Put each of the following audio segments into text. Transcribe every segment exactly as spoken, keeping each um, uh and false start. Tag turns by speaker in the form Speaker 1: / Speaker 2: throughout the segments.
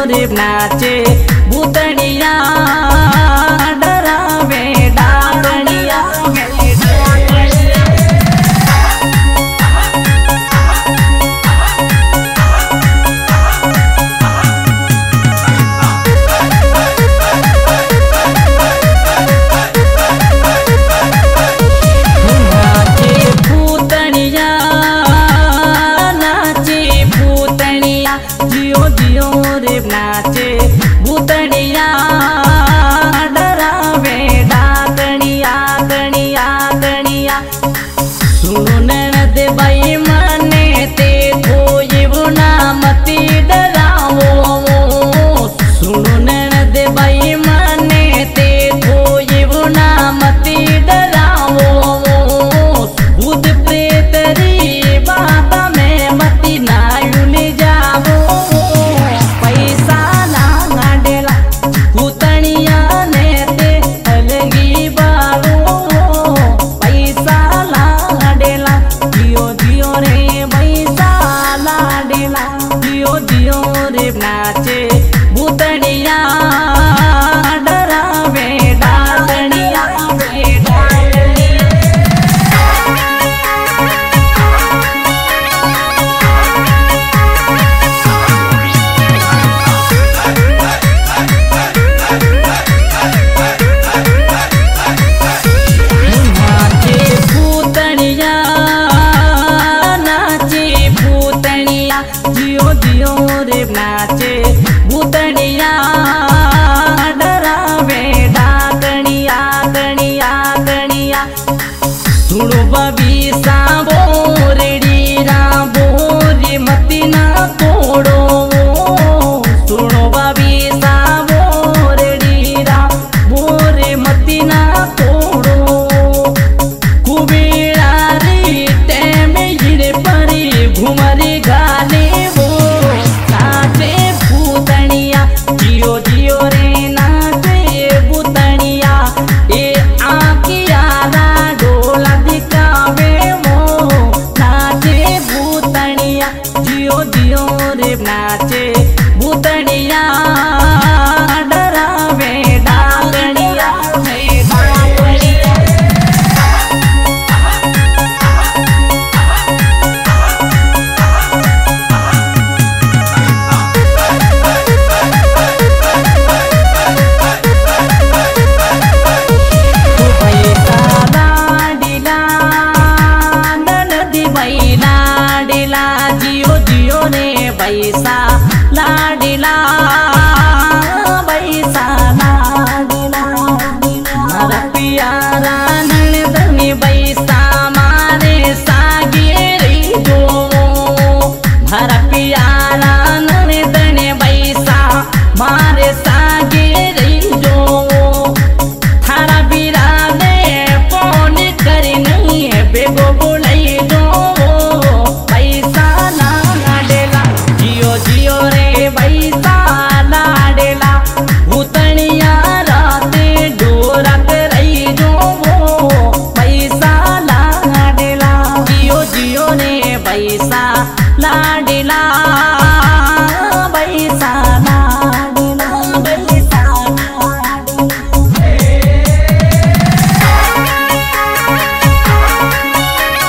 Speaker 1: रे नाचे भूतड़िया डरावे डाकड़िया। नाचे भूतड़िया डरावे डाकड़िया कड़िया कड़िया। सुनो ननद भाई मने ते कोई बुना मती डरावो। सुनो ननद भाई मने ते कोई बुना मती डरावो। भूत प्रेत री बाबा में मती नायुन जावो। नाचे भूतड़िया डरावे डाकड़िया। नाचे भूतड़िया नाचे भूतड़िया जियो जियो रे नाचे भूतड़िया डरावे डाकड़िया कड़िया कड़िया। सुनो बबी साबो रेडी राबो रे मती ना तोड़ो। सुनो बबी साबो रेडी राबो रे मती ना तोड़ो। कुबेरा रे टेम हिड़े परी घुमरी गाले वो नाचे भूतड़िया जियो जियो रे नाचे भूतड़िया। ए आँखिया ना डोला दिखावे वो नाचे भूतड़िया जियो जियो रे नाचे भूतड़िया डरावे डाकड़िया। जियो जियो रे बैसा लाडिला बैसा लाडिला। मारा प्यारा ननदनी बैसा मारे सागे रे जो। मारा प्यारा ननदनी बैसा मारे सागे रे जो। थारा बिरा ने फोन करी नहीं है बेगो बोलाई जो। जियो रे बैसा लाडेला भूतड़िया राते डोरा करई जो। बैसा लाडेला जियो जियो रे बैसा लाडेला बैसा लाडेला बैसा लाडेला।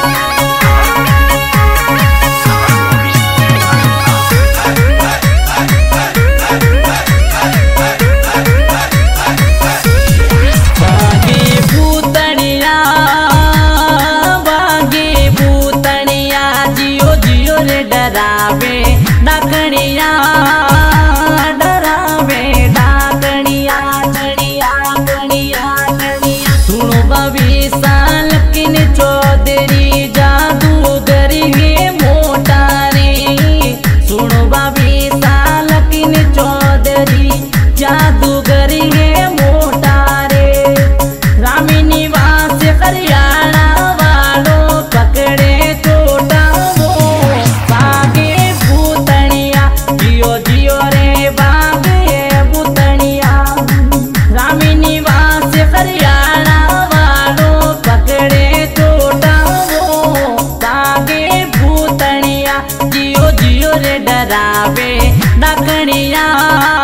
Speaker 1: कन्हैया